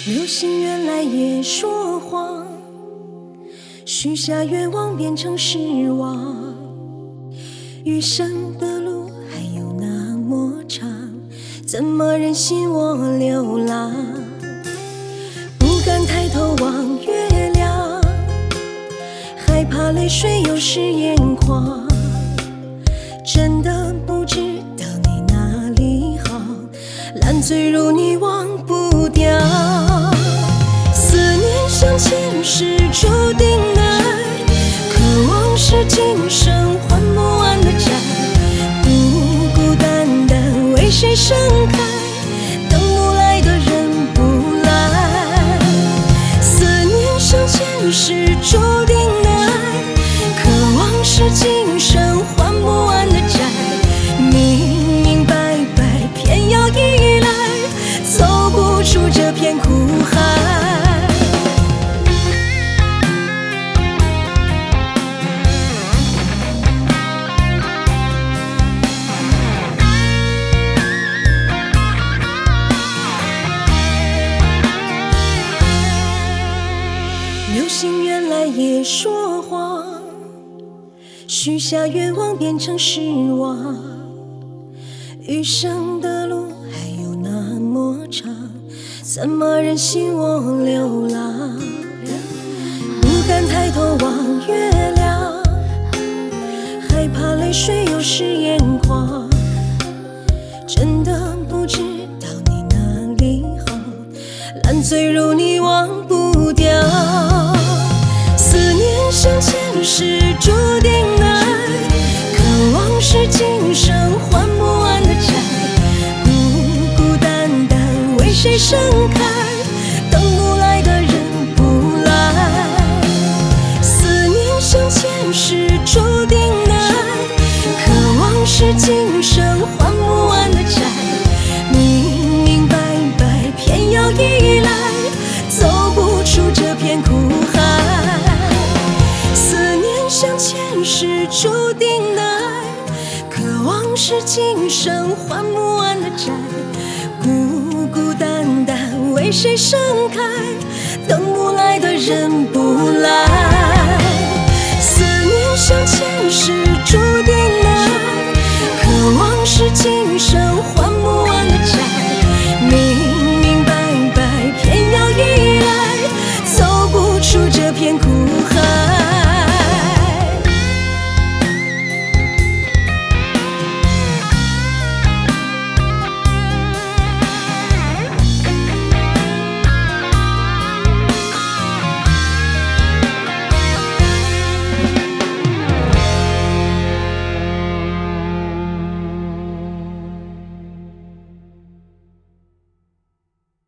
流星原来也说谎，许下愿望变成失望。余生的路还有那么长，怎么忍心我流浪？不敢抬头望月亮，害怕泪水又是眼眶。真的不知道你哪里好，烂醉如你忘不掉。思念像前世注定的爱，渴望是今生还不完的债。孤孤单单为谁盛开，等不来的人不来。思念像前世注定的爱，渴望是今生还不完的债。明明白白偏要依赖，走不出这片苦海。流星原来也说谎，许下愿望变成失望。余生的路还有那么长，怎么忍心我流浪？不敢抬头望月亮，害怕泪水又是眼眶。真的不知道你哪里好，烂醉如你忘不掉。思念像前世注定的爱，渴望是今生还不完的债。孤孤单单为谁盛开，等不来的人不来。思念像前世注定的爱，渴望是今生还不完的债。明明白白偏要依赖，走不出这片苦海。思念像前世注定的爱，渴望是今生还不完的债。孤孤单单为谁盛开，等不来的人不来。